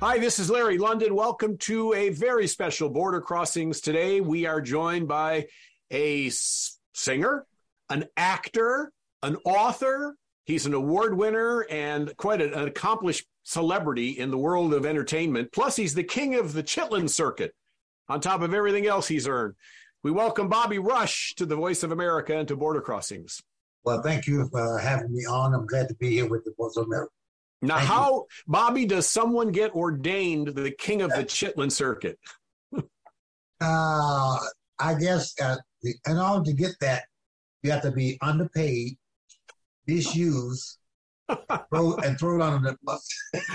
Hi, this is Larry London. Welcome to a very special Border Crossings today. We are joined by a singer, an actor, an author. He's an award winner and quite an accomplished celebrity in the world of entertainment. Plus, he's the king of the Chitlin circuit, on top of everything else he's earned. We welcome Bobby Rush to the Voice of America and to Border Crossings. Well, thank you for having me on. I'm glad to be here with the Voice of America. Now, Bobby, does someone get ordained the king of the Chitlin circuit? I guess in order to get that, you have to be underpaid, misused, throw it under the bus.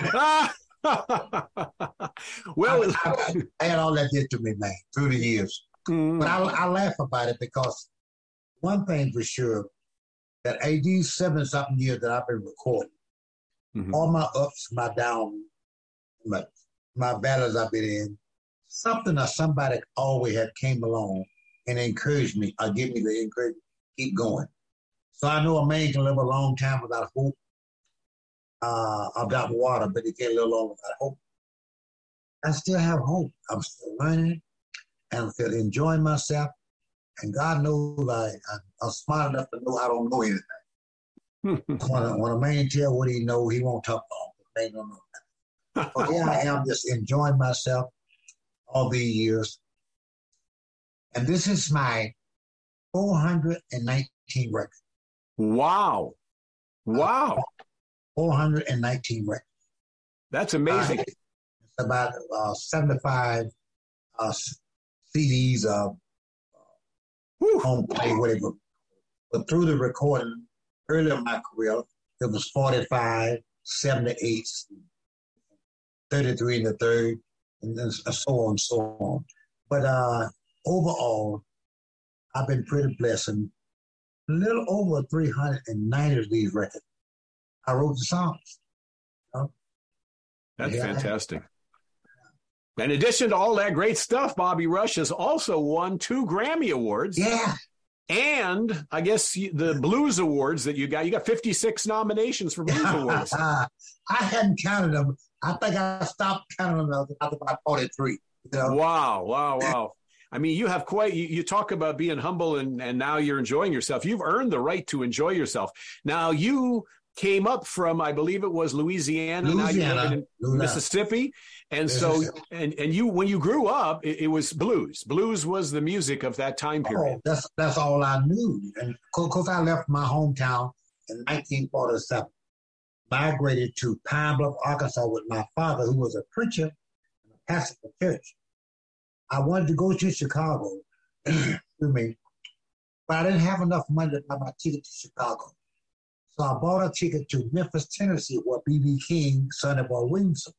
Well, I had all that did to me, man, through the years. But I laugh about it because one thing for sure, that these 7-something years that I've been recording, all my ups, my downs, my battles I've been in, something or somebody always had came along and encouraged me or give me the encouragement, keep going. So I know a man can live a long time without hope, without water, but he can't live long without hope. I still have hope. I'm still learning, and I'm still enjoying myself. And God knows I'm smart enough to know I don't know anything. When a man tell what he know, he won't talk long. Man don't know that. But here I am, just enjoying myself all these years. And this is my 419 record. Wow. 419 records. That's amazing. It's about 75 CDs of home play, whatever. But through the recording, early in my career, it was 45, 78, 33 in the third, and then so on and so on. But overall, I've been pretty blessed. And a little over 390 of these records, I wrote the songs. That's fantastic. In addition to all that great stuff, Bobby Rush has also won 2 Grammy Awards. Yeah. And I guess the Blues Awards that you got 56 nominations for Blues Awards. I hadn't counted them. I think I stopped counting them after about 43. You know? Wow. I mean, you have you talk about being humble and now you're enjoying yourself. You've earned the right to enjoy yourself. Now, you came up from, I believe it was Louisiana. Now you're living in Mississippi. And so, and you, when you grew up, it was blues. Blues was the music of that time period. Oh, that's all I knew. And of course, I left my hometown in 1947, migrated to Pine Bluff, Arkansas with my father, who was a preacher and a pastor of the church. I wanted to go to Chicago, but I didn't have enough money to buy my ticket to Chicago. So I bought a ticket to Memphis, Tennessee, where B.B. King, Sonny Boy Williamson.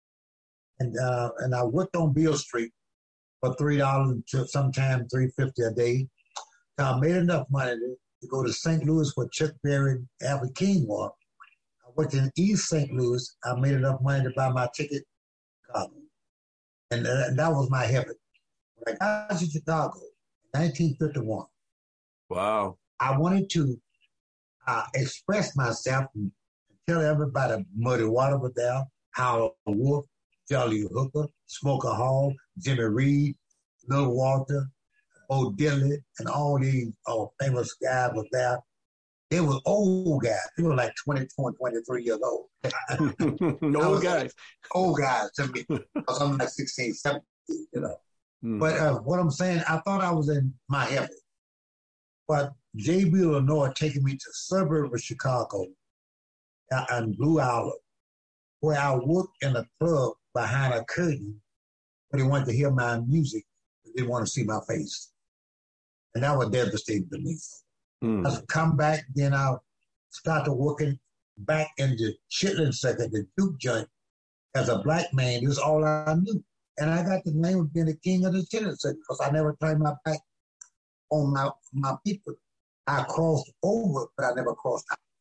And I worked on Beale Street for $3 to sometimes $3.50 a day. So I made enough money to go to St. Louis where Chuck Berry and Albert King were. I worked in East St. Louis. I made enough money to buy my ticket to Chicago. And that was my heaven. When I got to Chicago in 1951, wow, I wanted to express myself and tell everybody Muddy Water was there, Howard Wolf, Jolly Hooker, Smoker Hall, Jimmy Reed, Little Walter, Bo Diddley, and all these famous guys were there. They were old guys. They were like 22 and 23 years old. Old guys. Old guys to me. Because I'm like 16, 17, you know. But what I'm saying, I thought I was in my heaven. But J.B. Lenoir taking me to the suburb of Chicago and Blue Island, where I worked in a club behind a curtain, but they wanted to hear my music, but they didn't want to see my face. And that was devastating to me. I come back, then I started working back in the Chitlin circuit, the Duke joint, as a black man. This is all I knew. And I got the name of being the king of the Chitlin circuit because I never turned my back on my people. I crossed over, but I never crossed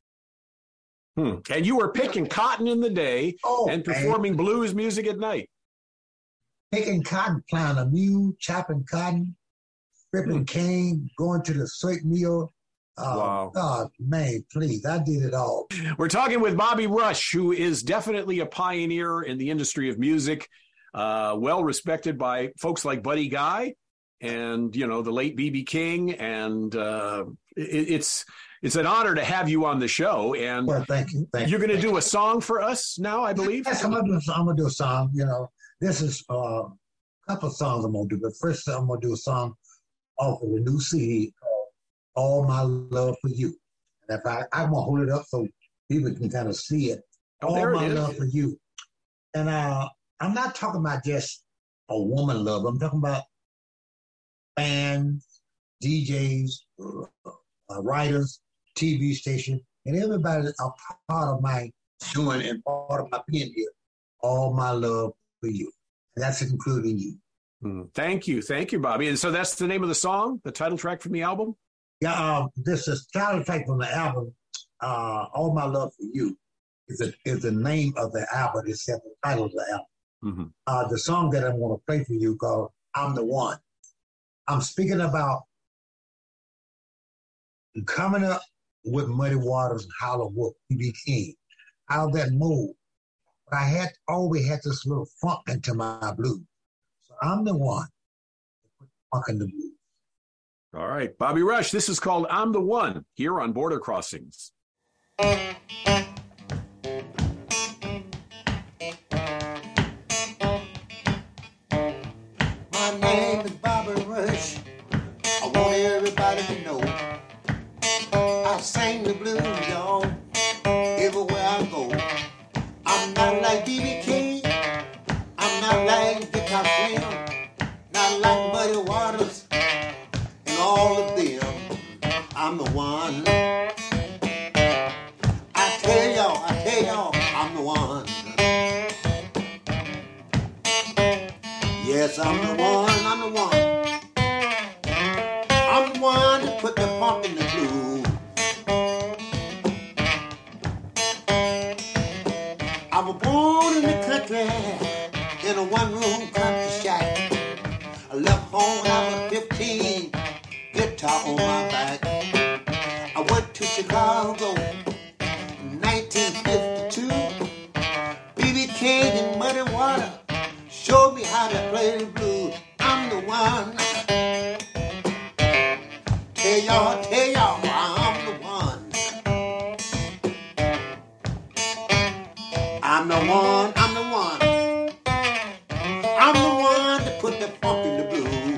out. And you were picking cotton in the day and performing blues music at night. Picking cotton, plowing a mule, chopping cotton, ripping cane, going to the soy mill, Wow. God, man, please, I did it all. We're talking with Bobby Rush, who is definitely a pioneer in the industry of music, well respected by folks like Buddy Guy and, the late B.B. King. And it's an honor to have you on the show. And well, thank you. You're going to do a song for us now, I believe? Yes, I'm going to do a song. This is a couple of songs I'm going to do. But first, I'm going to do a song off of the new CD called All My Love for You. And if I'm going to hold it up so people can kind of see it. All My Love for You. And I'm not talking about just a woman love. I'm talking about fans, DJs, writers, TV station, and everybody that's a part of my doing and part of my being here. All my love for you. And that's including you. Thank you. Thank you, Bobby. And so that's the name of the song, the title track from the album? Yeah, this is title track from the album, All My Love for You, is the name of the album. It's the title of the album. Mm-hmm. The song that I'm going to play for you called I'm the One. I'm speaking about coming up with Muddy Waters and Howlin' Wolf, B.B. King, how that moved. But I always had this little funk into my blues. So I'm the one to put funk in the blues. All right. Bobby Rush, this is called I'm the One here on Border Crossings. My name is Bobby Rush. I want everybody to know I sing the blues, y'all, everywhere I go. I'm not like B.B. King. I'm not like Guitar Slim. Not like Muddy Waters and all of them. I'm the one. I tell y'all, I'm the one. Yes, I'm the one, I'm the one. I'm the one that put the funk in the blues. I was born in the country in a one-room country shack. I left home when I was 15, guitar on my back. I went to Chicago in 1952. B.B. King and Muddy Water showed me how to play the blues. I'm the one. Tell y'all, I'm the one. I'm the one, I'm the one. I'm the one that put the funk in the blues.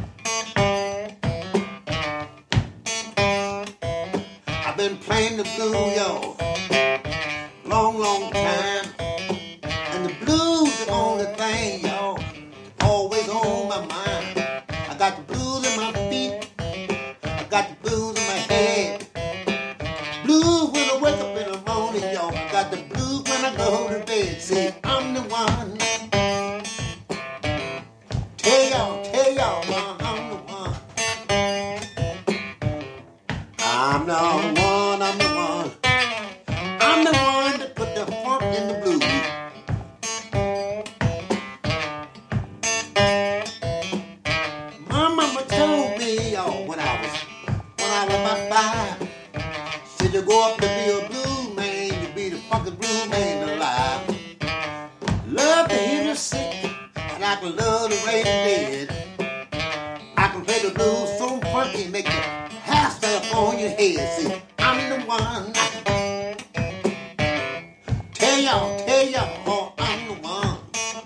I've been playing the blues, y'all, long time. And the blues is the only thing, y'all, always on my mind. I got the blues in my feet. I got the blues in my head. Blues when I wake up in the morning, y'all. I got the blues when I go to bed. See, I'm the one. Tell y'all, I'm the one. I'm the one, I'm the one. I'm the one that put the funk in the blues. My mama told me, y'all, when I was about 5, said to go up to be a blues man, to be the fucking blues man alive. Love to hear the sick, and I can love the rain dead. I can play the blues so funky, make the hair stand up on your head. See, I'm the one. Tell y'all, I'm the one.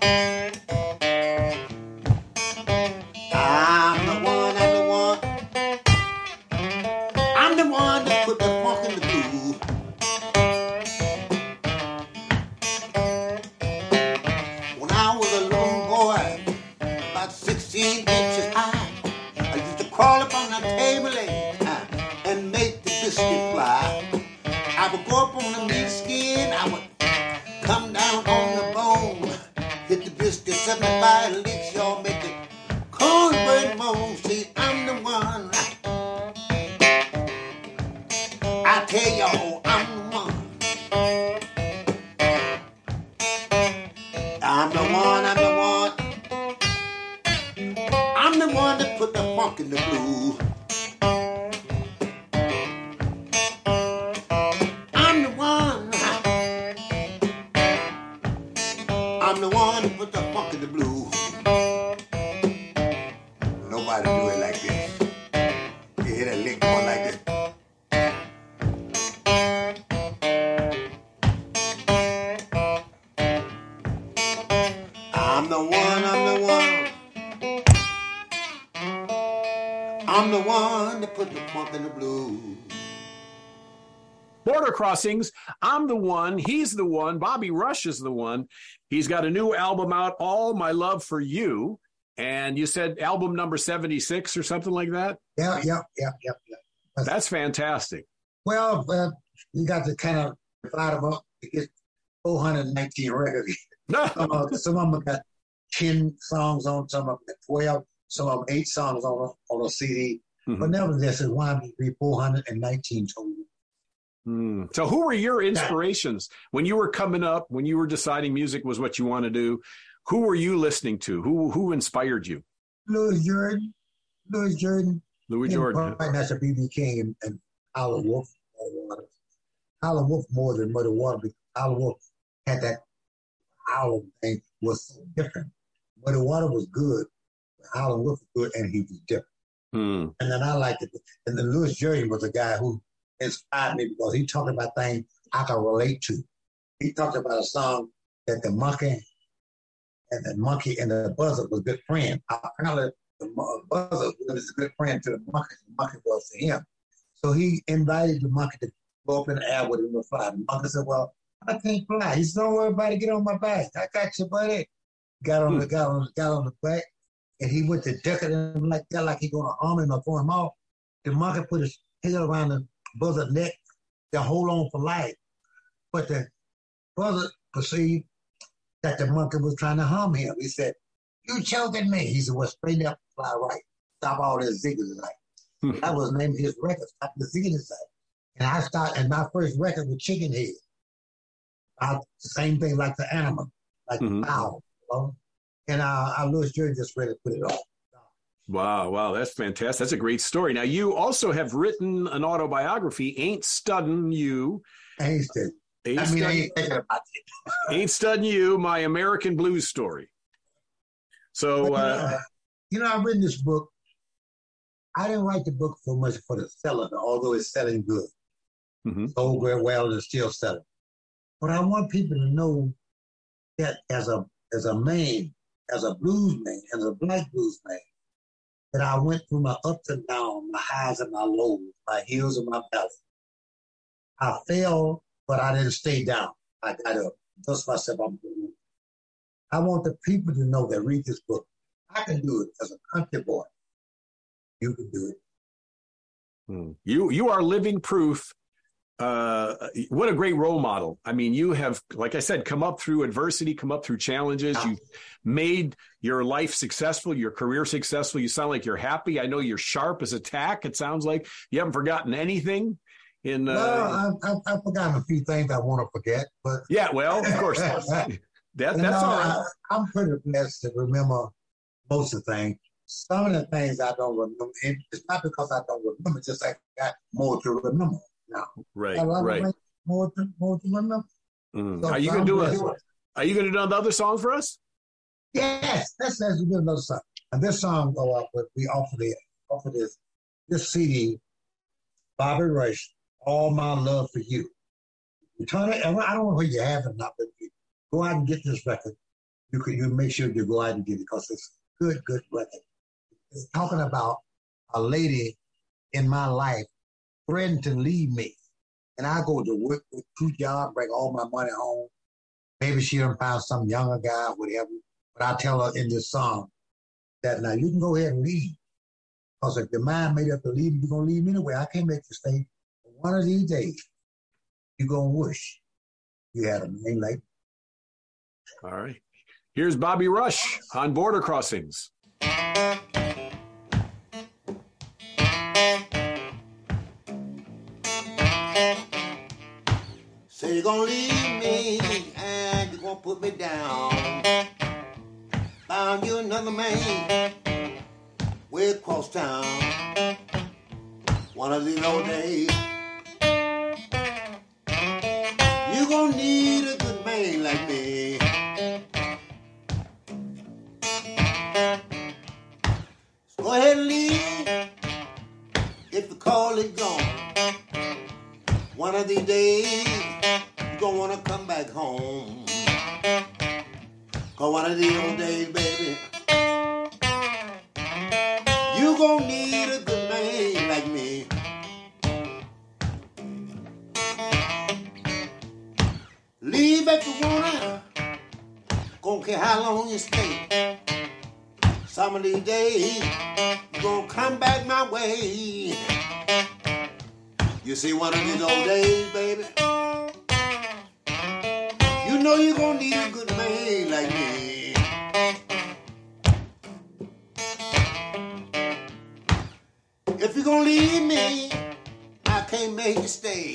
I'm the one, I'm the one. I'm the one that put the funk in the blues. When I was a little boy, about 16 inches high, I used to crawl up on the table and make the biscuit fly. I would go up on the meat skin, I would come down on the bone, hit the biscuit 75 licks, y'all, make the cornbread moan. See, I'm the one. I tell y'all, I'm the one. I'm the one, I'm the one. I'm the one that put the funk in the blues. one that put the funk in the blues. Border Crossings, I'm the one, he's the one, Bobby Rush is the one. He's got a new album out, All My Love for You. And you said album number 76 or something like that? Yeah. That's fantastic. Well, you got to kind of divide them up to get 419 records. Some of them got 10 songs on, some of them got 12, some of them 8 songs on a CD. Mm-hmm. But nevertheless, it wound up to be 419 total. So who were your inspirations when you were coming up, when you were deciding music was what you want to do? Who were you listening to? Who inspired you? Louis Jordan. Louis Jordan. Right, that's a B.B. King and Howlin' Wolf. Howlin' Wolf more than Muddy Water because Howlin' Wolf had that howling thing was so different. Muddy Water was good, Howlin' Wolf was good, and he was different. And then I liked it. And then Louis Jordan was a guy who inspired me because he talked about things I could relate to. He talked about a song that the monkey and the buzzard was good friends. Apparently, the buzzard was a good friend to the monkey was to him. So he invited the monkey to go up in the air with him to fly. The monkey said, "Well, I can't fly." He said, "Don't worry about it. Get on my back. I got you, buddy." Got on the back, and he went to duck at him like that, like he gonna arm him or throw him off. The monkey put his tail around the buzzard neck to hold on for life. But the buzzard perceived that the monkey was trying to harm him. He said, "You choking me." He said, "Well, straighten up, fly right. Stop all this zigzag." That was the name of his record, Stop the Zigzag. And my first record was Chicken Head. The same thing like the animal, like the fowl. You know? And Louis Jordan just really put it on. Wow, that's fantastic. That's a great story. Now, you also have written an autobiography, Ain't Studdin' You. Ain't Studdin'. I ain't thinking about it. Ain't Studdin' You, My American Blues Story. So, I've written this book. I didn't write the book so much for the seller, although it's selling good. Sold very well and it's still selling. But I want people to know that as a man, as a blues man, as a black blues man, that I went through my ups and downs, my highs and my lows, my hills and my valleys. I fell, but I didn't stay down. I got up. Just myself, I'm doing it. I want the people to know that read this book. I can do it as a country boy. You can do it. You are living proof. What a great role model. I mean, you have, like I said, come up through adversity, come up through challenges. You've made your life successful, your career successful. You sound like you're happy. I know you're sharp as a tack. It sounds like you haven't forgotten anything. Well, I've forgotten a few things I want to forget, but yeah, well, of course, that's all right. I'm pretty blessed to remember most of the things. Some of the things I don't remember, it's not because I don't remember, it's just I got more to remember now. Right. More to remember. So Are you going to do another song for us? Yes, let's do another song. And this song go up with we offer this CD, Bobby Rush, All My Love for You. You turn it, I don't know where you have it or not, but you go out and get this record. You make sure you go out and get it because it's a good record. It's talking about a lady in my life threatened to leave me. And I go to work with 2 jobs, bring all my money home. Maybe she done found some younger guy, whatever. But I tell her in this song that now you can go ahead and leave. Because if your mind made up to leave, you're going to leave anyway. I can't make you stay. But one of these days, you're going to wish you had a name like me. All right. Here's Bobby Rush on Border Crossings. Say you're gonna leave me and you're gonna put me down. Found you another man way across town. One of these old days, you're gonna need a good man like me. So go ahead and leave if the call is gone. One of these days, you're gonna wanna come back home. Cause one of these old days, baby, you gonna need a good man don't care how long you stay. Some of these days, you're gonna come back my way. You see, one of these old days, baby, you know you're gonna need a good man like me. If you're gonna leave me, I can't make you stay.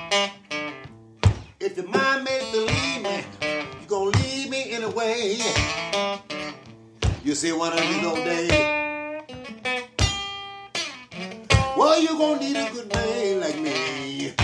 If your mind made to leave me, you're gonna leave me anyway. You see, one of these old days, well, you're gonna need a good man like me.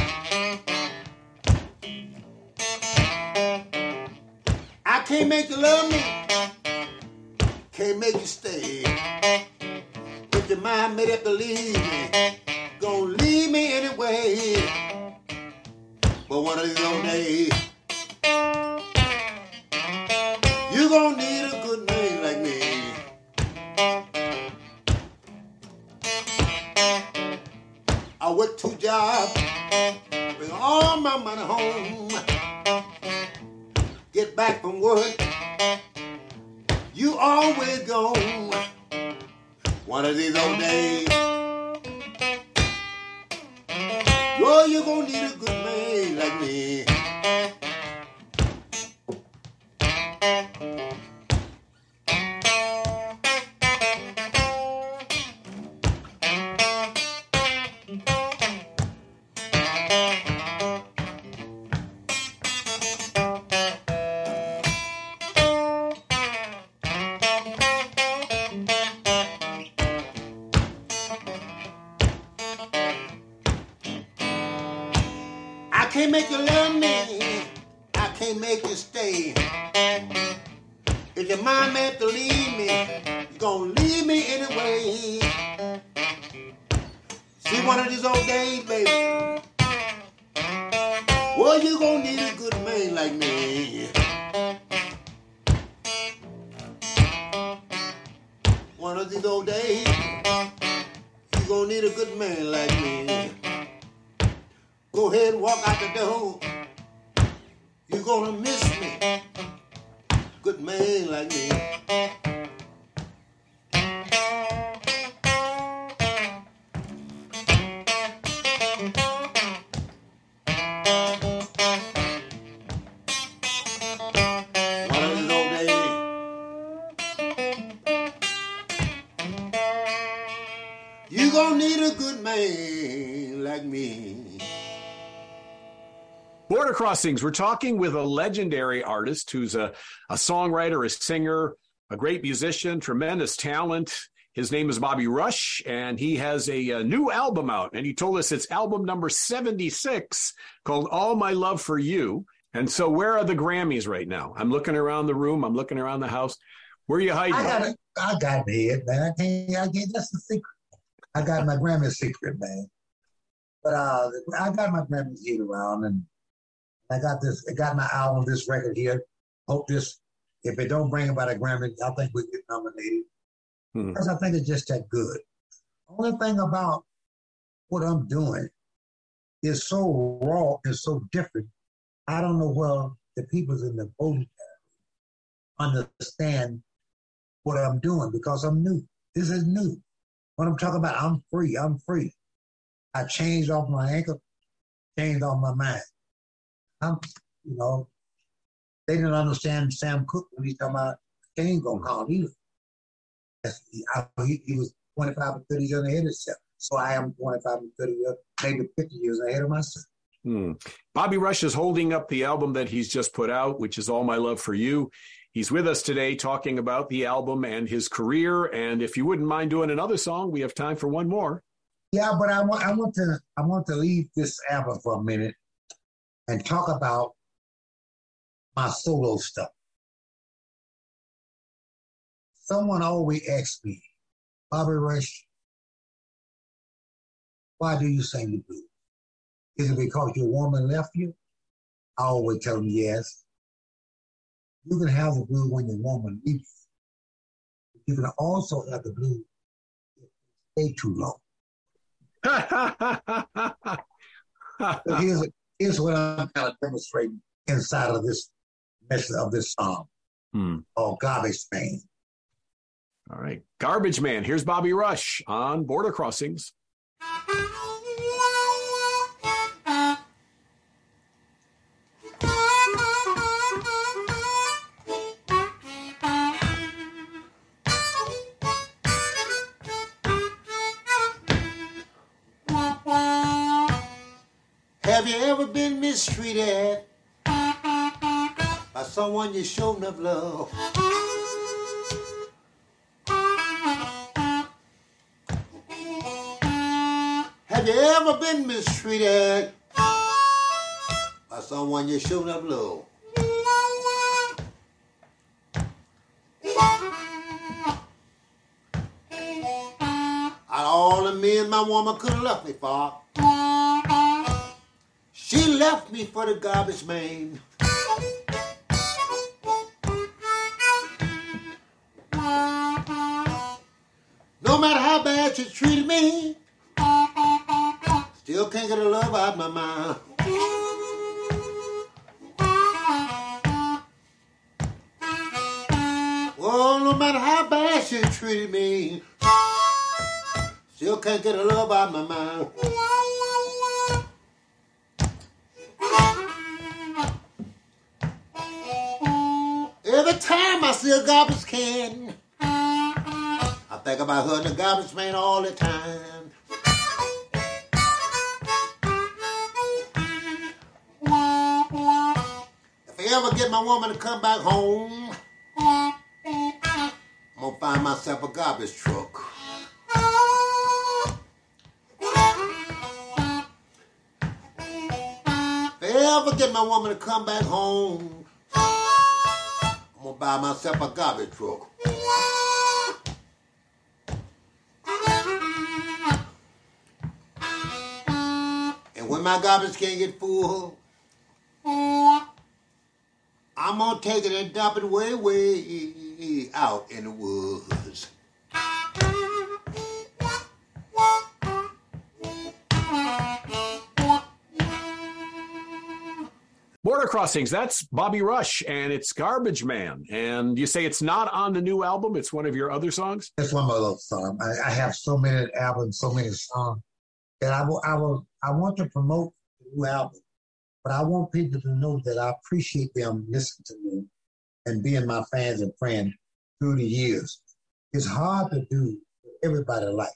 I can't make you love me, can't make you stay. If your mind made up to leave me, gonna leave me anyway. But one of these old days, you're gonna need a good man like me. I work 2 jobs, bring all my money home. Get back from work, you always gone. One of these old days, oh, you're gonna need a good man like me. I can't make you love me, I can't make you stay. If your mind meant to leave me, you're gonna leave me anyway. See, one of these old days, baby, well, you're gonna need a good man like me. One of these old days, you're gonna need a good man like me. Go ahead and walk out the door. You're gonna miss me. Good man like me. One of these old days, you're gonna need a good man like me. Border Crossings, we're talking with a legendary artist who's a songwriter, a singer, a great musician, tremendous talent. His name is Bobby Rush, and he has a new album out. And he told us it's album number 76 called All My Love for You. And so where are the Grammys right now? I'm looking around the room. I'm looking around the house. Where are you hiding? I got it, man. I can't, that's the secret. I got my Grammy secret, man. But I got my Grammys here around, and I got my album, this record here. Hope this, if it don't bring about a Grammy, I think we get nominated. Because I think it's just that good. Only thing about what I'm doing is so raw and so different. I don't know where the people's in the voting understand what I'm doing because I'm new. This is new. What I'm talking about, I'm free. I'm free. I changed off my ankle, changed off my mind. They didn't understand Sam Cooke when he's talking about they ain't gonna call him either. He was 25 or 30 years ahead of himself. So I am 25 and 30 years, maybe 50 years ahead of myself. Bobby Rush is holding up the album that he's just put out, which is All My Love for You. He's with us today talking about the album and his career. And if you wouldn't mind doing another song, we have time for one more. Yeah, but I want to leave this album for a minute and talk about my solo stuff. Someone always asks me, Bobby Rush, why do you sing the blues? Is it because your woman left you? I always tell them yes. You can have the blues when your woman leaves you. You can also have the blues if they stay too long. Here's what I'm kind of demonstrating inside of this message of this song. or Garbage Man. All right. Garbage Man. Here's Bobby Rush on Border Crossings. Have you ever been mistreated by someone you showed enough love? Have you ever been mistreated by someone you showed enough love? Out of all the men my woman could have left me for, she left me for the garbage man. No matter how bad she treated me, still can't get her love out of my mind. Oh, no matter how bad she treated me, still can't get her love out of my mind. Every time I see a garbage can, I think about her and the garbage man all the time. If I ever get my woman to come back home, I'm gonna find myself a garbage truck. If I ever get my woman to come back home, I'm gonna buy myself a garbage truck. And when my garbage can get full, I'm gonna take it and dump it way, way out in the woods. Border Crossings, that's Bobby Rush, and it's Garbage Man. And you say it's not on the new album, it's one of your other songs? It's one of those songs. I have so many albums, so many songs that I want to promote the new album, but I want people to know that I appreciate them listening to me and being my fans and friends through the years. It's hard to do what everybody like,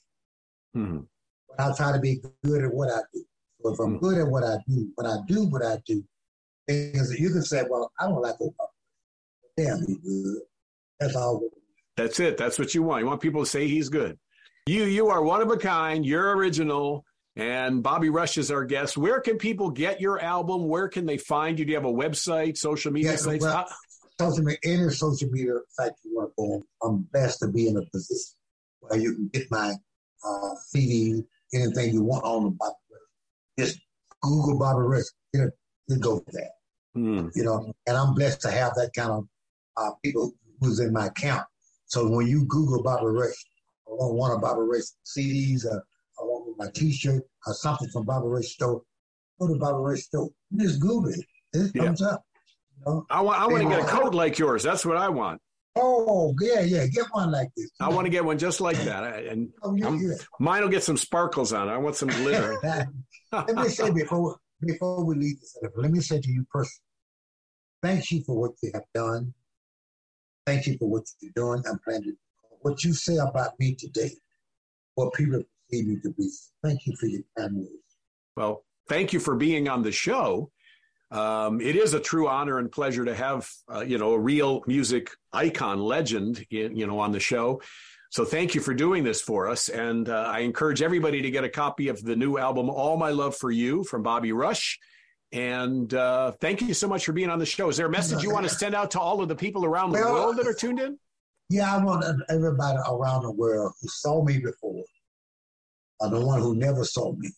but I try to be good at what I do. So if I'm good at what I do, when I do what I do, things you can say, well, I don't like Obama. Damn, he's good. That's all. That's it. That's what you want. You want people to say he's good. You are one of a kind. You're original. And Bobby Rush is our guest. Where can people get your album? Where can they find you? Do you have a website, social media sites? Well, any social media site you want to go on. I'm blessed to be in a position where you can get my CD, anything you want on the Bobby Rush. Just Google Bobby Rush. You go for that. You know, and I'm blessed to have that kind of people who's in my account. So when you Google Bobby Rush, I want one of Bobby Rush CDs, I want my T-shirt or something from Bobby Rush store. Go to Bobby Rush store. Just Google it. It comes up. You know? I want to get a coat like yours. That's what I want. Oh, yeah. Get one like this. I want to get one just like that. Mine will get some sparkles on it. I want some glitter. Let me say before we leave this, let me say to you personally, thank you for what you have done. Thank you for what you're doing. I'm planning to what you say about me today, what people perceive you to be. Thank you for your kind words. Well, thank you for being on the show. It is a true honor and pleasure to have, a real music icon legend, on the show. So thank you for doing this for us. And I encourage everybody to get a copy of the new album, All My Love for You, from Bobby Rush. And thank you so much for being on the show. Is there a message you want to send out to all of the people around the world that are tuned in? Yeah, I want everybody around the world who saw me before, or the one who never saw me,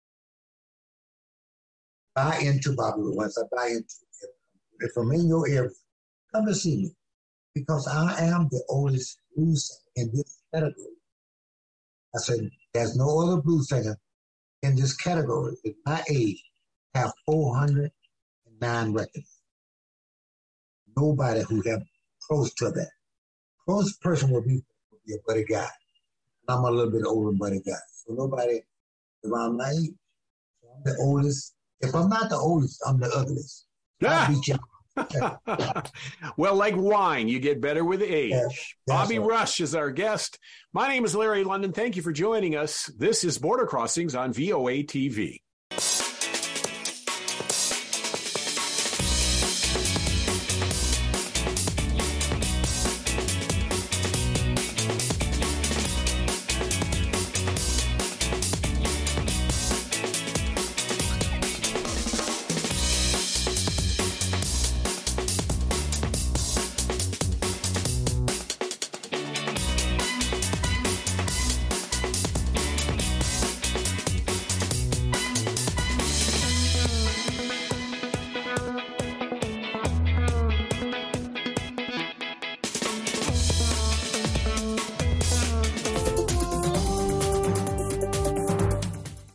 buy into Bobby Rush. Once I buy into it, if I'm in your area, come to see me, because I am the oldest blues singer in this category. I said, there's no other blues singer in this category at my age have 409 records. Nobody who have close to that. Closest person would be a buddy guy. I'm a little bit older buddy guy. So nobody around my age. So I'm the oldest. If I'm not the oldest, I'm the ugliest. I'll beat you. Well, like wine, you get better with age. Yes, Bobby right. Rush is our guest. My name is Larry London. Thank you for joining us. This is Border Crossings on VOA TV.